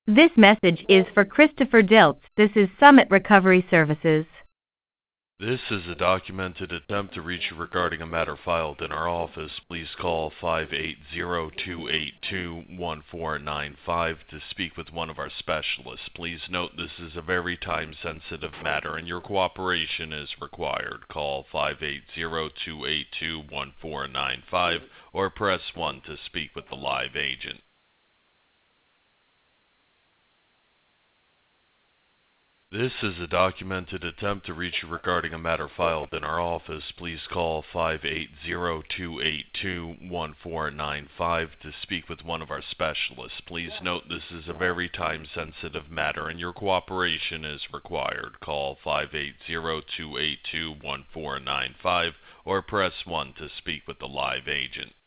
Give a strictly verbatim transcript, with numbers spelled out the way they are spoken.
This message is for Christopher Diltz. This is Summit Recovery Services. This is a documented attempt to reach you regarding a matter filed in our office. Please call five eight zero, two eight two, one four nine five to speak with one of our specialists. Please note this is a very time-sensitive matter and your cooperation is required. Call five eight zero, two eight two, one four nine five or press one to speak with the live agent. This is a documented attempt to reach you regarding a matter filed in our office. Please call five eight zero, two eight two, one four nine five to speak with one of our specialists. Please note this is a very time-sensitive matter and your cooperation is required. Call five eight zero, two eight two, one four nine five or press one to speak with the live agent.